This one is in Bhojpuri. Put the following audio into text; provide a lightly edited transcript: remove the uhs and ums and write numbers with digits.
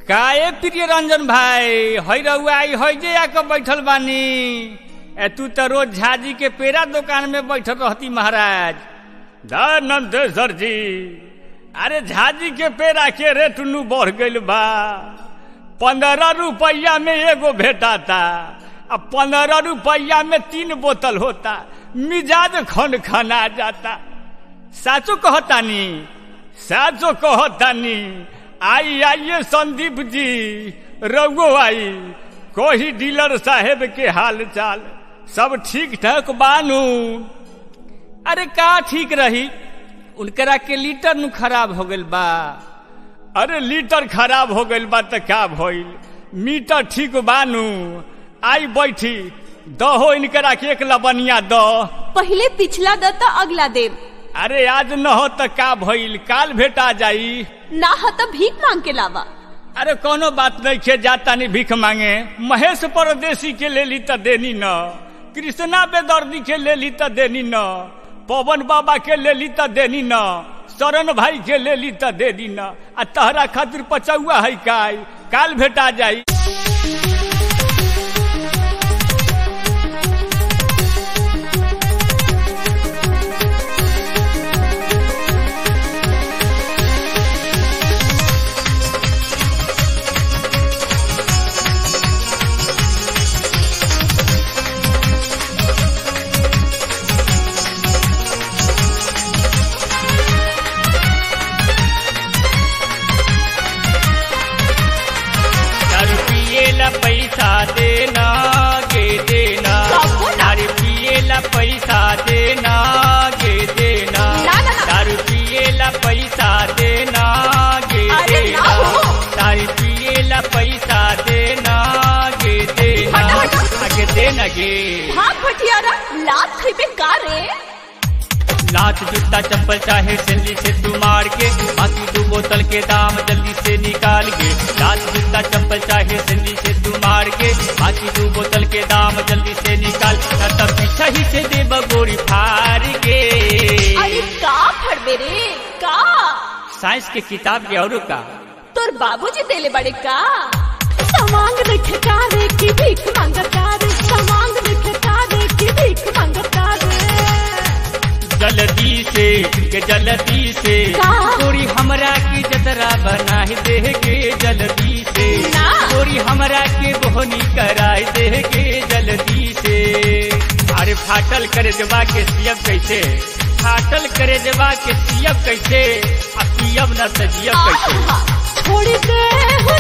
काए प्रिय रंजन भाई हई रउआ आई हई जे आके बैठल बानी। तू तो रोज झाजी के पेड़ा दुकान में बैठल रहती महाराज। नंदेश्वर जी, अरे झाजी के पेड़ा के रेट नु बढ़ गइल बा। 15 रुपया में एगो भेटाता, अब 15 रुपया में 3 बोतल होता। मिजाज खन खना जाता। साचो कहतानी, साचो कहतानी। आइए संदीप जी, रघु आई कोही डीलर साहेब के हाल चाल सब ठीक ठाक बानू। अरे का ठीक रही, उनकरा के लीटर नु खराब हो गइल बा। अरे लीटर खराब हो गइल बा त का भइल, मीटर ठीक बानू। आई बैठी, दहो इनकरा के एक लबनिया दो। पहले पिछला द त अगला देव। अरे आज न हो त का भइल, काल भेटा जाई। ना हो त भीख मांग के लावा। अरे कोनो बात नहीं खे, जाता नहीं भीख मांगे। महेश परदेसी के ले ली त देनी न, कृष्णा बेदर्दी के ले ली त देनी न, पवन बाबा के ले ली त देनी न, शरण भाई के ले ली त देनी न। आ तहरा खातिर पचौआ है काय, काल भेटा जाई। पैसा देना गे देना, दारू पिएला पैसा देना गे देना, दारू पिएला पैसा देना गे देना, दारू पिएला पैसा देना गे देना, आगे देना गे। भाग भटियारा, लात खइबे का रे? लात जूता चप्पल चाहे जल्दी से तू मार के, बाकी 2 बोतल के दाम जल्दी से निकाल के। लात जूता चप्पल चाहे जल्दी से तू मार के, बाकी 2 बोतल के दाम जल्दी से निकाल। तब पीछा ही से देब गोरी फार के। अरे का फड़बे रे का? साइंस के किताब के औरो का? तोर बाबूजी देले बड़े का? समांग देखे का रे की भीख मांगता रे, समांग देखे का रे की भीख मांगता रे। जल्दी से के जल्दी से गोरी हमरा की जतरा बना देगे, जल्दी से गोरी हमरा के बोहनी कराई देगे जल्दी से। अरे फाटल करे जबा के सियब कैसे, फाटल करे जबा के सियब कैसे, अब पियब न सजियब कैसे। छोड़ दे